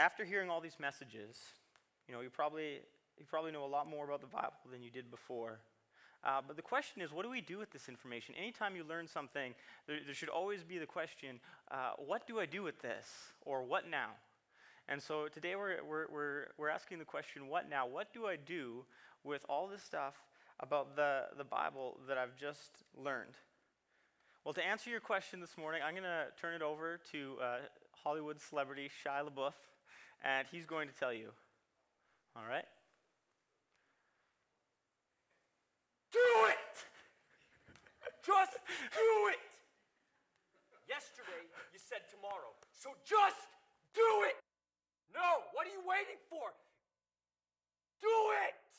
After hearing all these messages, you probably know a lot more about the Bible than you did before. But the question is, what do we do with this information? Anytime you learn something, there should always be the question, what do I do with this? Or what now? And so today we're asking the question, what now? What do I do with all this stuff about the Bible that I've just learned? Well, to answer your question this morning, I'm going to turn it over to Hollywood celebrity Shia LaBeouf, and he's going to tell you. All right? Do it! Just do it! Yesterday, you said tomorrow. So just do it! No, what are you waiting for? Do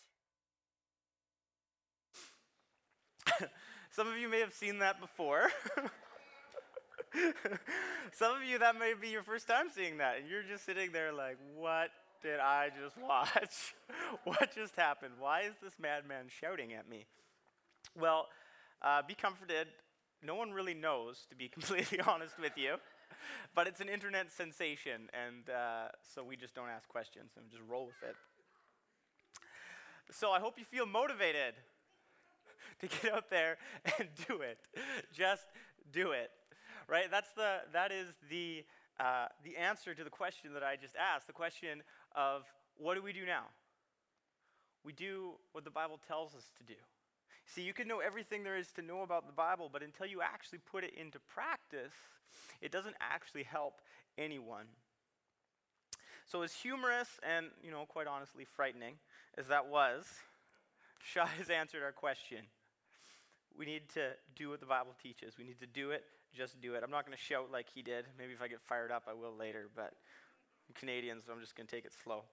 it! Some of you may have seen that before. Some of you, that may be your first time seeing that, and you're just sitting there like, what did I just watch? What just happened? Why is this madman shouting at me? Well, be comforted. No one really knows, to be completely honest with you. But it's an internet sensation, and so we just don't ask questions and just roll with it. So I hope you feel motivated to get out there and do it. Just do it, right? That is the answer to the question that I just asked, the question of what do we do now? We do what the Bible tells us to do. See, you can know everything there is to know about the Bible, but until you actually put it into practice, it doesn't actually help anyone. So as humorous and, quite honestly frightening as that was, Shai has answered our question. We need to do what the Bible teaches. We need to do it, just do it. I'm not going to shout like he did. Maybe if I get fired up, I will later, but I'm Canadian, so I'm just going to take it slow.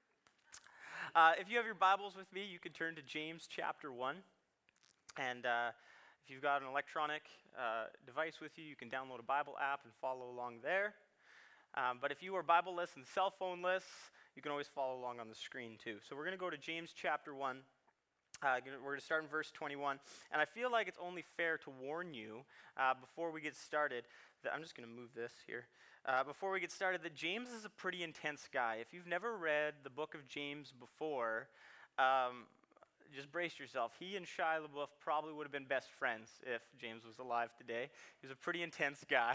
If you have your Bibles with me, you can turn to James chapter 1. And if you've got an electronic device with you, you can download a Bible app and follow along there. But if you are Bible-less and cell phone-less, you can always follow along on the screen too. So we're going to go to James chapter 1. We're going to start in verse 21. And I feel like it's only fair to warn you before we get started, that I'm just going to move this here. Before we get started, that James is a pretty intense guy. If you've never read the book of James before, just brace yourself. He and Shia LaBeouf probably would have been best friends if James was alive today. He was a pretty intense guy.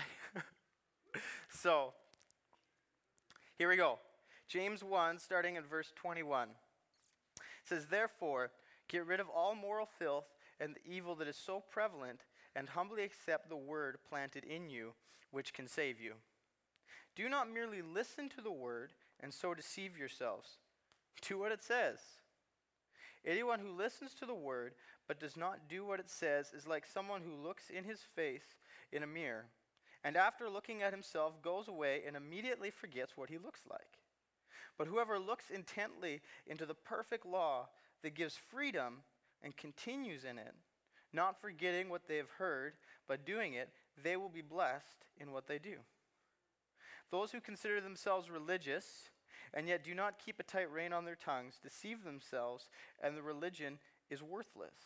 So, here we go. James 1, starting in verse 21. It says, "Therefore, get rid of all moral filth and the evil that is so prevalent, and humbly accept the word planted in you, which can save you. Do not merely listen to the word and so deceive yourselves. Do what it says. Anyone who listens to the word but does not do what it says is like someone who looks in his face in a mirror, and after looking at himself goes away and immediately forgets what he looks like. But whoever looks intently into the perfect law that gives freedom and continues in it, not forgetting what they have heard, but doing it, they will be blessed in what they do. Those who consider themselves religious and yet do not keep a tight rein on their tongues deceive themselves, and the religion is worthless.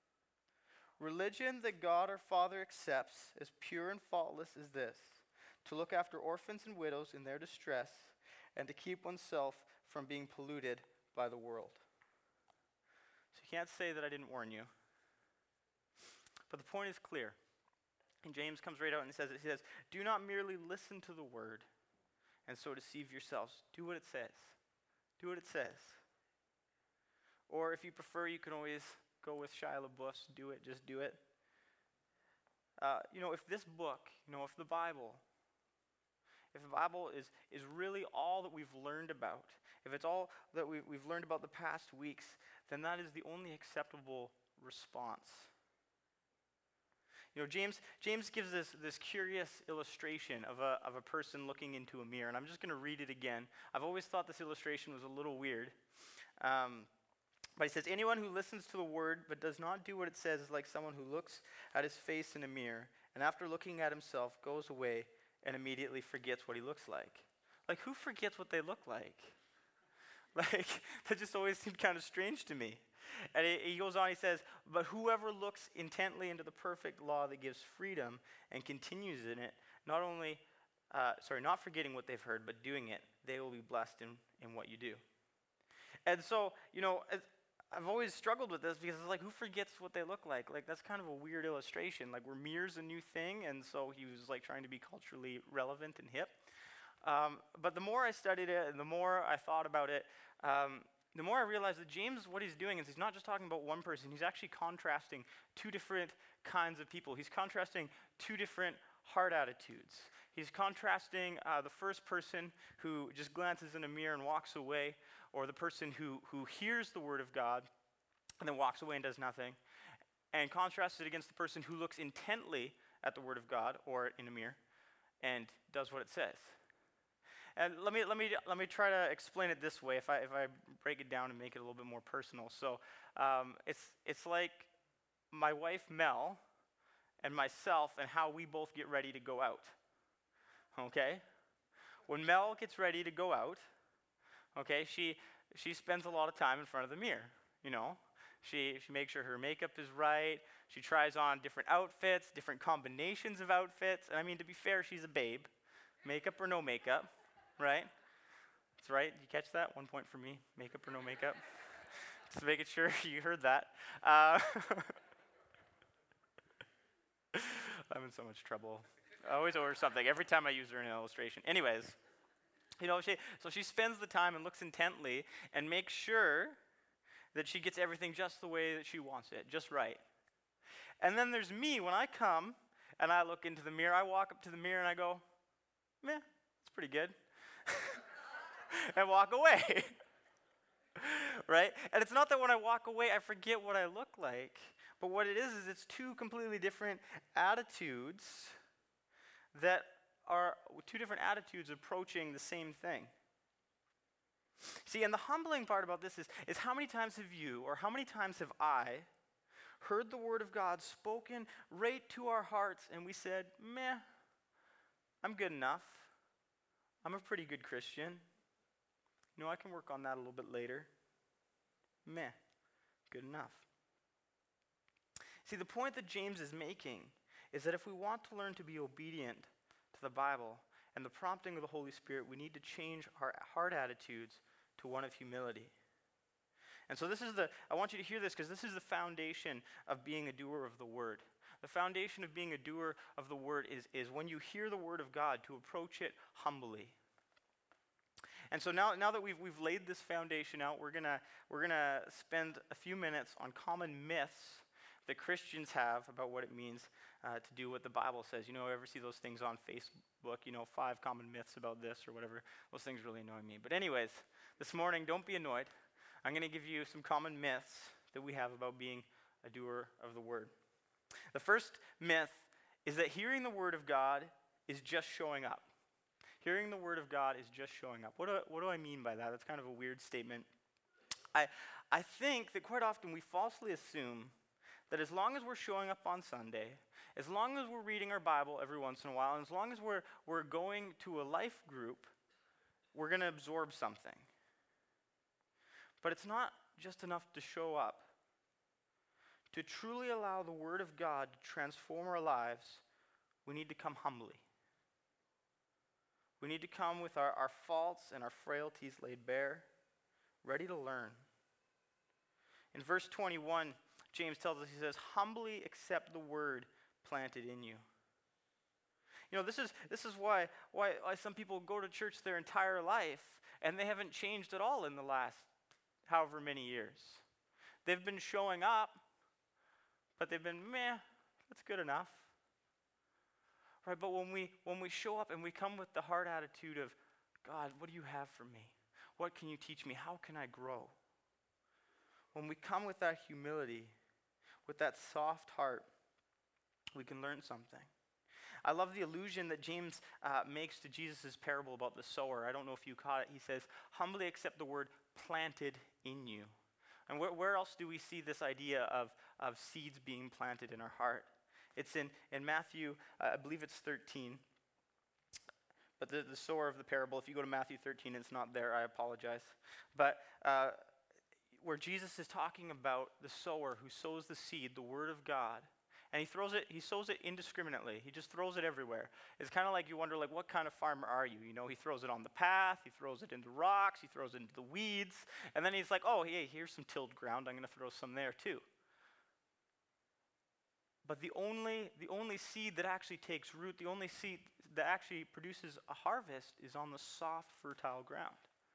Religion that God our Father accepts as pure and faultless is this: to look after orphans and widows in their distress, and to keep oneself from being polluted by the world." So you can't say that I didn't warn you. But the point is clear. And James comes right out and he says, do not merely listen to the word and so deceive yourselves. Do what it says. Do what it says. Or if you prefer, you can always go with Shia LaBeouf's do it, just do it. If this book, if the Bible is really all that we've learned about, if it's all that we've learned about the past weeks, then that is the only acceptable response. James gives this curious illustration of a person looking into a mirror, and I'm just going to read it again. I've always thought this illustration was a little weird. But he says, anyone who listens to the word but does not do what it says is like someone who looks at his face in a mirror, and after looking at himself goes away and immediately forgets what he looks like. Like, who forgets what they look like? Like, that just always seemed kind of strange to me. And he goes on, he says, but whoever looks intently into the perfect law that gives freedom and continues in it, not forgetting what they've heard, but doing it, they will be blessed in what you do. And so, I've always struggled with this because it's like, who forgets what they look like? Like, that's kind of a weird illustration. Like, were mirrors a new thing? And so he was like trying to be culturally relevant and hip. But the more I studied it and the more I thought about it, the more I realized that James, what he's doing is he's not just talking about one person, he's actually contrasting two different kinds of people. He's contrasting two different heart attitudes. He's contrasting the first person who just glances in a mirror and walks away, or the person who hears the word of God and then walks away and does nothing, and contrasts it against the person who looks intently at the word of God or in a mirror and does what it says. And let me try to explain it this way. If I break it down and make it a little bit more personal. So it's like my wife Mel and myself and how we both get ready to go out. Okay? When Mel gets ready to go out, okay, she spends a lot of time in front of the mirror. She makes sure her makeup is right. She tries on different outfits, different combinations of outfits. And I mean, to be fair, she's a babe, makeup or no makeup. Right? That's right. Did you catch that? 1 point for me. Makeup or no makeup. Just making sure you heard that. I'm in so much trouble. I always order something every time I use her in an illustration. Anyways, so she spends the time and looks intently and makes sure that she gets everything just the way that she wants it, just right. And then there's me. When I come and I look into the mirror, I walk up to the mirror and I go, meh, it's pretty good. And walk away. Right? And it's not that when I walk away I forget what I look like, but what it is it's two completely different attitudes that are two different attitudes approaching the same thing. See, and the humbling part about this is how many times have you or how many times have I heard the word of God spoken right to our hearts and we said, meh, I'm good enough. I'm a pretty good Christian. I can work on that a little bit later. Meh, good enough. See, the point that James is making is that if we want to learn to be obedient to the Bible and the prompting of the Holy Spirit, we need to change our heart attitudes to one of humility. And so I want you to hear this because this is the foundation of being a doer of the word. The foundation of being a doer of the word is when you hear the word of God, to approach it humbly. And so now that we've laid this foundation out, we're gonna spend a few minutes on common myths that Christians have about what it means to do what the Bible says. Ever see those things on Facebook? 5 common myths about this or whatever. Those things really annoy me. But anyways, this morning, don't be annoyed. I'm going to give you some common myths that we have about being a doer of the word. The first myth is that hearing the word of God is just showing up. Hearing the word of God is just showing up. What do I mean by that? That's kind of a weird statement. I think that quite often we falsely assume that as long as we're showing up on Sunday, as long as we're reading our Bible every once in a while, and as long as we're going to a life group, we're going to absorb something. But it's not just enough to show up. To truly allow the word of God to transform our lives, we need to come humbly. We need to come with our faults and our frailties laid bare, ready to learn. In verse 21, James tells us, he says, humbly accept the word planted in you. This is why some people go to church their entire life and they haven't changed at all in the last however many years. They've been showing up, but they've been, meh, that's good enough. Right, but when we show up and we come with the heart attitude of, God, what do you have for me? What can you teach me? How can I grow? When we come with that humility, with that soft heart, we can learn something. I love the allusion that James makes to Jesus' parable about the sower. I don't know if you caught it. He says, humbly accept the word planted in you. And where else do we see this idea of seeds being planted in our heart? It's in Matthew, I believe it's 13. But the sower of the parable, if you go to Matthew 13, it's not there, I apologize. But where Jesus is talking about the sower who sows the seed, the word of God, And he sows it indiscriminately. He just throws it everywhere. It's kind of like you wonder, like, what kind of farmer are you? You know, he throws it on the path, he throws it into rocks, he throws it into the weeds, and then he's like, oh, hey, here's some tilled ground, I'm going to throw some there too. But the only seed that actually takes root, the only seed that actually produces a harvest is on the soft, fertile ground.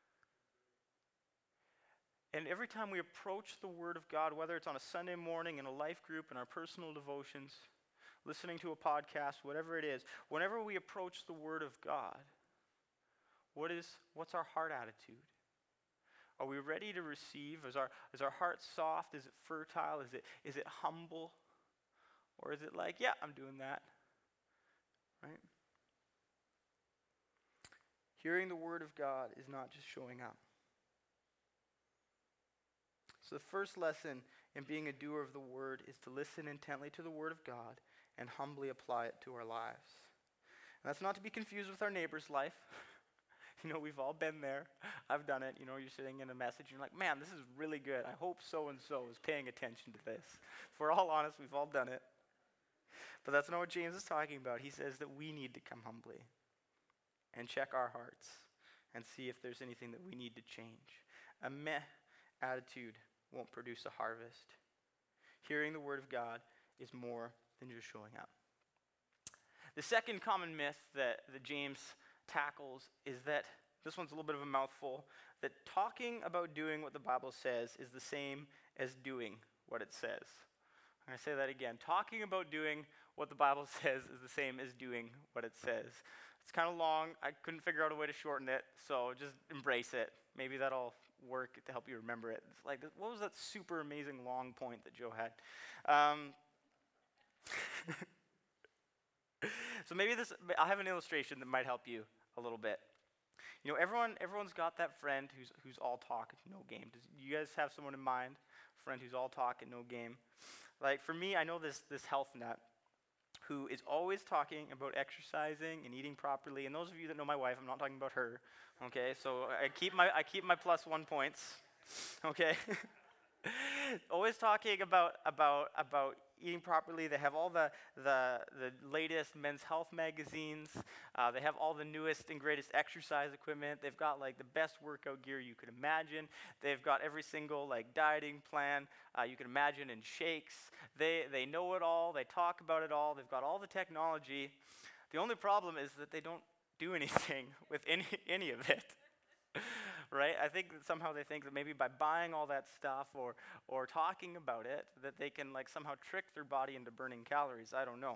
And every time we approach the Word of God, whether it's on a Sunday morning in a life group, in our personal devotions, listening to a podcast, whatever it is, whenever we approach the Word of God, what's our heart attitude? Are we ready to receive? Is our heart soft? Is it fertile? Is it humble? Or is it like, yeah, I'm doing that, right? Hearing the Word of God is not just showing up. So the first lesson in being a doer of the Word is to listen intently to the Word of God and humbly apply it to our lives. And that's not to be confused with our neighbor's life. You know, we've all been there. I've done it. You know, you're sitting in a message and you're like, man, this is really good. I hope so-and-so is paying attention to this. If we're all honest, we've all done it. But that's not what James is talking about. He says that we need to come humbly and check our hearts and see if there's anything that we need to change. A meh attitude won't produce a harvest. Hearing the Word of God is more than just showing up. The second common myth that James tackles is that, this one's a little bit of a mouthful, that talking about doing what the Bible says is the same as doing what it says. I'm going to say that again. Talking about doing what the Bible says is the same as doing what it says. It's kind of long. I couldn't figure out a way to shorten it, so just embrace it. Maybe that'll work to help you remember it. It's like, what was that super amazing long point that Joe had? So maybe I'll have an illustration that might help you a little bit. You know, everyone's got that friend who's all talk and no game. Do you guys have someone in mind? A friend who's all talk and no game? Like for me, I know this health nut who is always talking about exercising and eating properly. And those of you that know my wife, I'm not talking about her. Okay, so I keep my plus 1 points. Okay, always talking about eating properly. They have all the latest men's health magazines. They have all the newest and greatest exercise equipment. They've got like the best workout gear you could imagine. They've got every single like dieting plan you can imagine and shakes. They know it all. They talk about it all. They've got all the technology. The only problem is that they don't do anything with any of it. Right? I think that somehow they think that maybe by buying all that stuff or talking about it, that they can like somehow trick their body into burning calories. I don't know.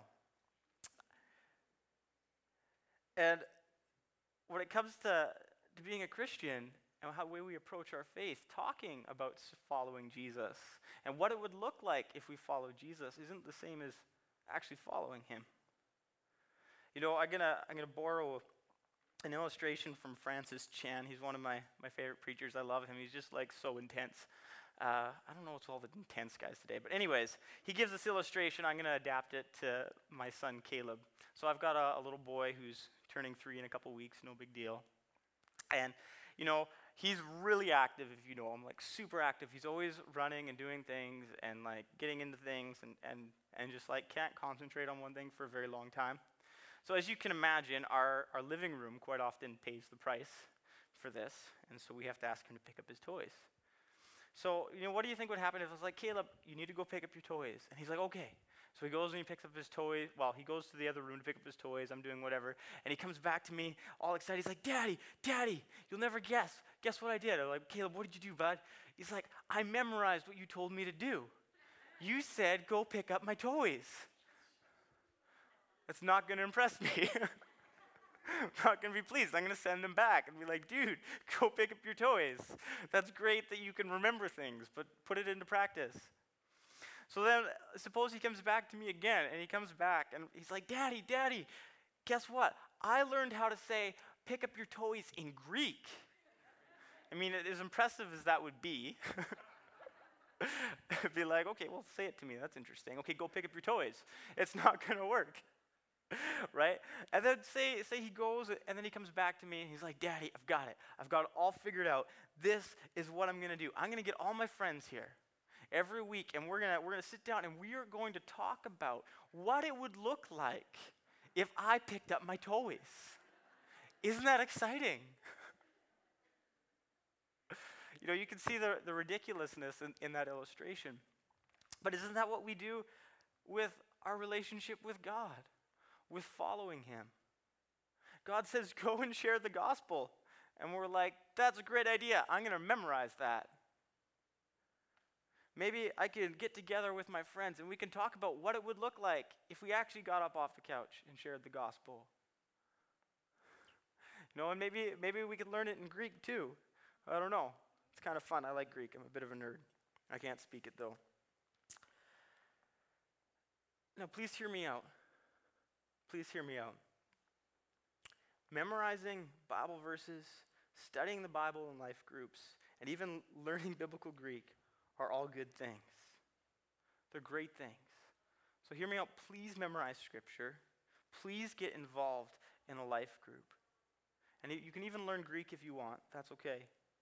And when it comes to being a Christian and how we approach our faith, talking about following Jesus and what it would look like if we follow Jesus isn't the same as actually following him. You know, I'm gonna borrow an illustration from Francis Chan. He's one of my favorite preachers. I love him. He's just like so intense. I don't know what's all the intense guys today, but anyways, he gives this illustration. I'm going to adapt it to my son Caleb. So I've got a little boy who's turning 3 in a couple weeks, no big deal. And, you know, he's really active if you know him, like super active. He's always running and doing things and like getting into things and just like can't concentrate on one thing for a very long time. So as you can imagine, our living room quite often pays the price for this, and so we have to ask him to pick up his toys. So, you know, what do you think would happen if I was like, Caleb, you need to go pick up your toys? And he's like, okay. So he goes and he picks up his toys. Well, he goes to the other room to pick up his toys. I'm doing whatever. And he comes back to me all excited. He's like, Daddy, you'll never guess. Guess what I did? I'm like, Caleb, what did you do, bud? He's like, I memorized what you told me to do. You said, go pick up my toys. That's not going to impress me. I'm not going to be pleased. I'm going to send them back and be like, dude, go pick up your toys. That's great that you can remember things, but put it into practice. So then, suppose he comes back to me again, and he comes back, and he's like, Daddy, guess what? I learned how to say, pick up your toys in Greek. I mean, as impressive as that would be, it'd be like, okay, well, say it to me. That's interesting. Okay, go pick up your toys. It's not going to work. Right? And then say he goes and then he comes back to me and he's like, Daddy, I've got it. I've got it all figured out. This is what I'm going to do. I'm going to get all my friends here. every week, and we're gonna sit down and we are going to talk about what it would look like if I picked up my toys. Isn't that exciting? You know, you can see the ridiculousness in that illustration. But isn't that what we do with our relationship with God, with following him? God says, go and share the gospel. And we're like, that's a great idea. I'm going to memorize that. Maybe I can get together with my friends and we can talk about what it would look like if we actually got up off the couch and shared the gospel. You know, and maybe we could learn it in Greek too. I don't know. It's kind of fun. I like Greek. I'm a bit of a nerd. I can't speak it though. Now, please hear me out. Please hear me out. Memorizing Bible verses, studying the Bible in life groups, and even learning biblical Greek are all good things. They're great things. So hear me out. Please memorize Scripture. Please get involved in a life group. And you can even learn Greek if you want. That's okay.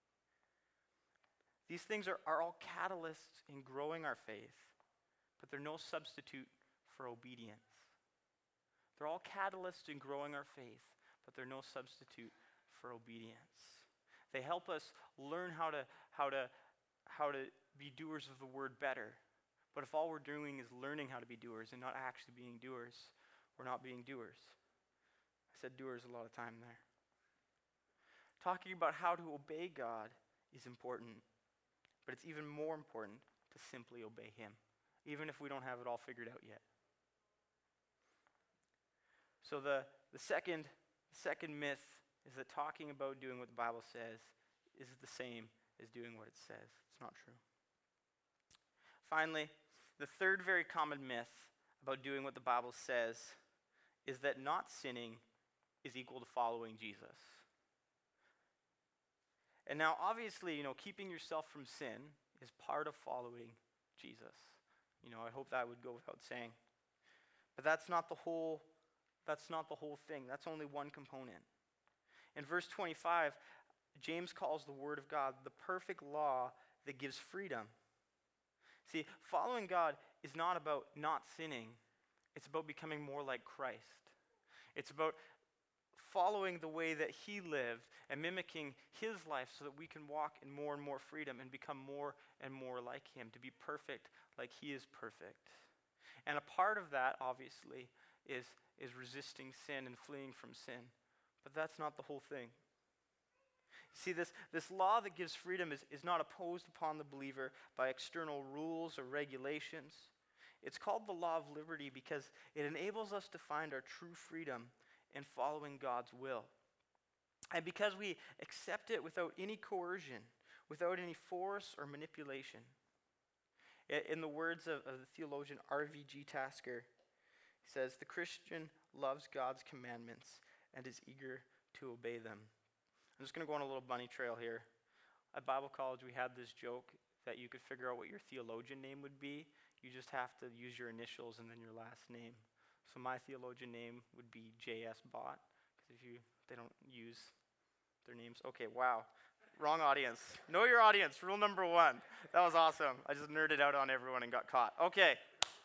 These things are all catalysts in growing our faith, but they're no substitute for obedience. They're all catalysts in growing our faith, but they're no substitute for obedience. They help us learn how to be doers of the word better. But if all we're doing is learning how to be doers and not actually being doers, we're not being doers. I said doers a lot of time there. Talking about how to obey God is important, but it's even more important to simply obey him, even if we don't have it all figured out yet. So the second myth is that talking about doing what the Bible says is the same as doing what it says. It's not true. Finally, the third very common myth about doing what the Bible says is that not sinning is equal to following Jesus. And now, obviously, keeping yourself from sin is part of following Jesus. I hope that would go without saying. But that's not the whole thing. That's only one component. In verse 25, James calls the Word of God the perfect law that gives freedom. See, following God is not about not sinning. It's about becoming more like Christ. It's about following the way that he lived and mimicking his life so that we can walk in more and more freedom and become more and more like him, to be perfect like he is perfect. And a part of that, obviously, is resisting sin and fleeing from sin. But that's not the whole thing. See, this law that gives freedom is not imposed upon the believer by external rules or regulations. It's called the law of liberty because it enables us to find our true freedom in following God's will. And because we accept it without any coercion, without any force or manipulation. In the words of the theologian R.V.G. Tasker, he says, the Christian loves God's commandments and is eager to obey them. I'm just going to go on a little bunny trail here. At Bible college, we had this joke that you could figure out what your theologian name would be. You just have to use your initials and then your last name. So my theologian name would be J.S. Bott, because they don't use their names. Okay, wow. Wrong audience. Know your audience, rule number 1. That was awesome. I just nerded out on everyone and got caught. Okay.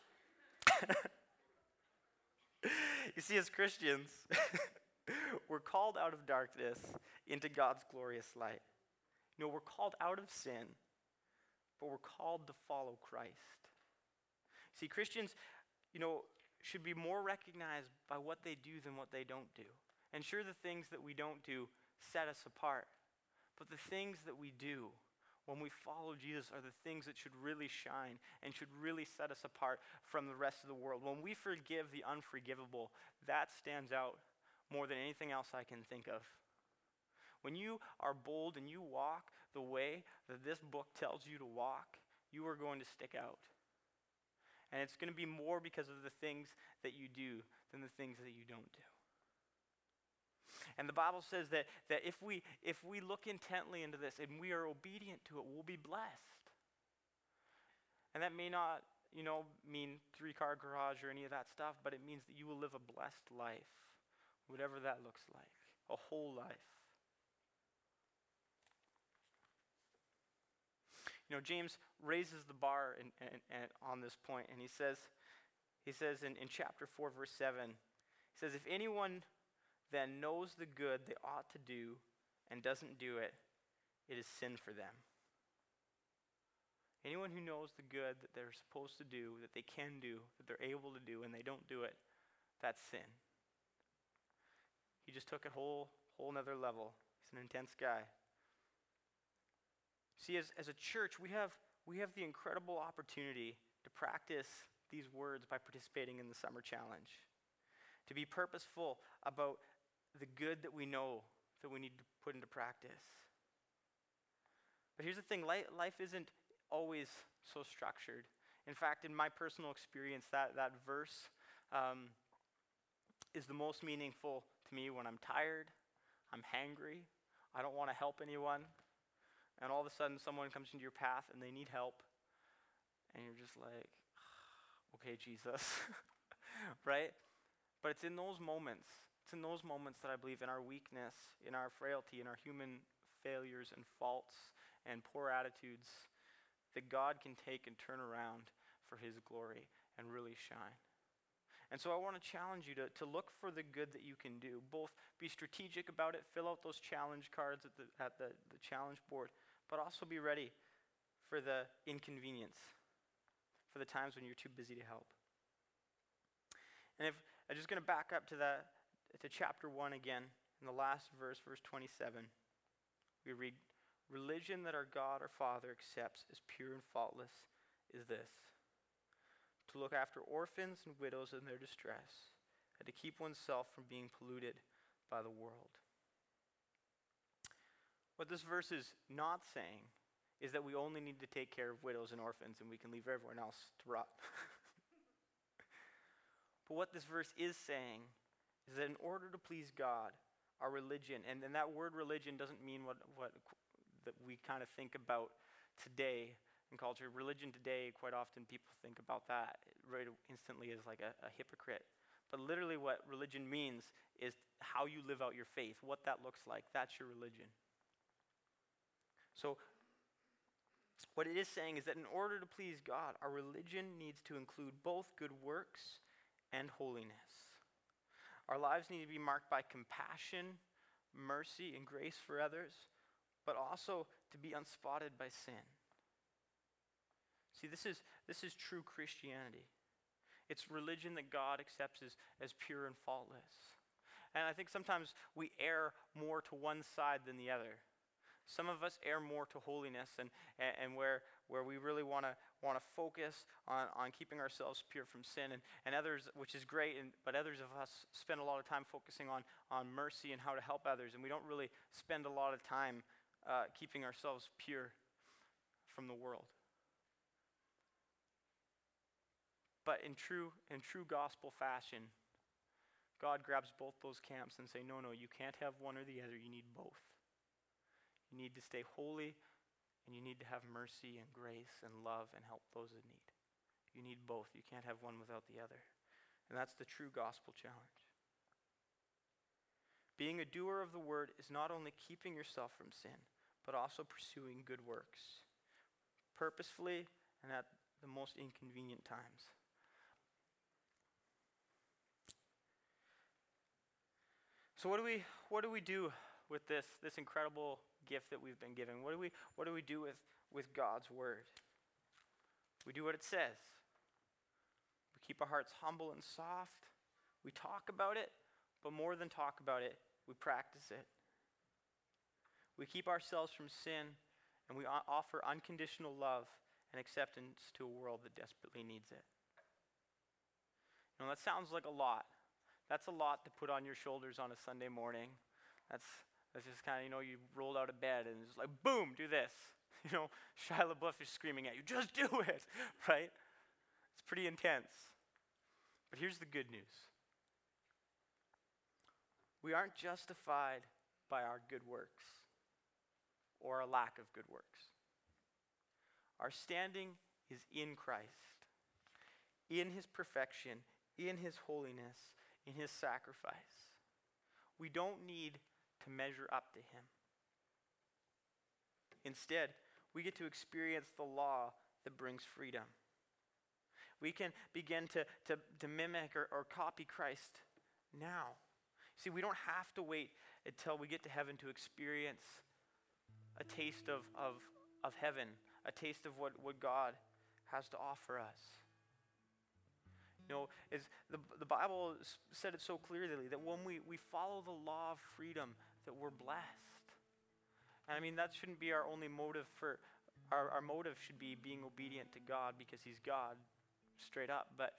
You see, as Christians, we're called out of darkness into God's glorious light. We're called out of sin, but we're called to follow Christ. See, Christians, should be more recognized by what they do than what they don't do. And sure, the things that we don't do set us apart. But the things that we do when we follow Jesus are the things that should really shine and should really set us apart from the rest of the world. When we forgive the unforgivable, that stands out more than anything else I can think of. When you are bold and you walk the way that this book tells you to walk, you are going to stick out. And it's going to be more because of the things that you do than the things that you don't do. And the Bible says that if we look intently into this and we are obedient to it, we'll be blessed. And that may not, mean 3-car garage or any of that stuff, but it means that you will live a blessed life, whatever that looks like, a whole life. James raises the bar on this point, and he says in chapter 4, verse 7, he says, if anyone then knows the good they ought to do and doesn't do it, it is sin for them. Anyone who knows the good that they're supposed to do, that they can do, that they're able to do, and they don't do it, that's sin. He just took it whole nother level. He's an intense guy. See, as a church, we have the incredible opportunity to practice these words by participating in the summer challenge. To be purposeful about the good that we know that we need to put into practice. But here's the thing, life isn't always so structured. In fact, in my personal experience, that verse is the most meaningful to me when I'm tired, I'm hangry, I don't want to help anyone, and all of a sudden someone comes into your path and they need help, and you're just like, okay, Jesus, right? But it's in those moments that I believe, in our weakness, in our frailty, in our human failures and faults and poor attitudes, that God can take and turn around for his glory and really shine. And so I want to challenge you to look for the good that you can do. Both be strategic about it, fill out those challenge cards at the challenge board, but also be ready for the inconvenience, for the times when you're too busy to help. And if I'm just going to back up to chapter 1 again, in the last verse, verse 27, we read, religion that our God, our Father, accepts as pure and faultless is this: to look after orphans and widows in their distress, and to keep oneself from being polluted by the world. What this verse is not saying is that we only need to take care of widows and orphans and we can leave everyone else to rot. But what this verse is saying is that in order to please God, our religion, and that word religion doesn't mean what that we kind of think about today in culture. Religion today, quite often people think about that right instantly as like a hypocrite. But literally what religion means is how you live out your faith, what that looks like. That's your religion. So what it is saying is that in order to please God, our religion needs to include both good works and holiness. Our lives need to be marked by compassion, mercy, and grace for others, but also to be unspotted by sin. See, this is true Christianity. It's religion that God accepts as pure and faultless. And I think sometimes we err more to one side than the other. Some of us err more to holiness and where we really want to focus on keeping ourselves pure from sin, and others, which is great, but others of us spend a lot of time focusing on mercy and how to help others, and we don't really spend a lot of time keeping ourselves pure from the world. But in true gospel fashion, God grabs both those camps and say, no, you can't have one or the other, you need both. You need to stay holy, and you need to have mercy and grace and love and help those in need. You need both. You can't have one without the other. And that's the true gospel challenge. Being a doer of the word is not only keeping yourself from sin, but also pursuing good works, purposefully and at the most inconvenient times. So what do we do with this incredible gift that we've been given? What do we do with God's word? We do what it says. We keep our hearts humble and soft. We talk about it, but more than talk about it, we practice it. We keep ourselves from sin, and we offer unconditional love and acceptance to a world that desperately needs it. That sounds like a lot. That's a lot to put on your shoulders on a Sunday morning. That's just kind of, you rolled out of bed and it's like, boom, do this. Shia LaBeouf is screaming at you, just do it, right? It's pretty intense. But here's the good news. We aren't justified by our good works or a lack of good works. Our standing is in Christ, in his perfection, in his holiness, in his sacrifice. We don't need to measure up to him. Instead, we get to experience the law that brings freedom. We can begin to mimic or copy Christ now. See, we don't have to wait until we get to heaven to experience a taste of heaven, a taste of what God has to offer us. You know, the Bible said it so clearly that when we follow the law of freedom, that we're blessed. And I mean, that shouldn't be our only motive for, our motive should be being obedient to God because he's God, straight up. But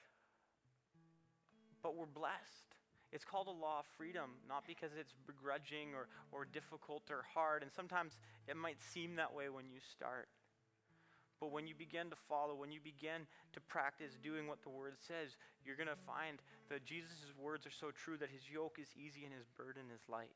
we're blessed. It's called a law of freedom, not because it's begrudging or difficult or hard. And sometimes it might seem that way when you start. But when you begin to follow, when you begin to practice doing what the word says, you're going to find that Jesus' words are so true that his yoke is easy and his burden is light.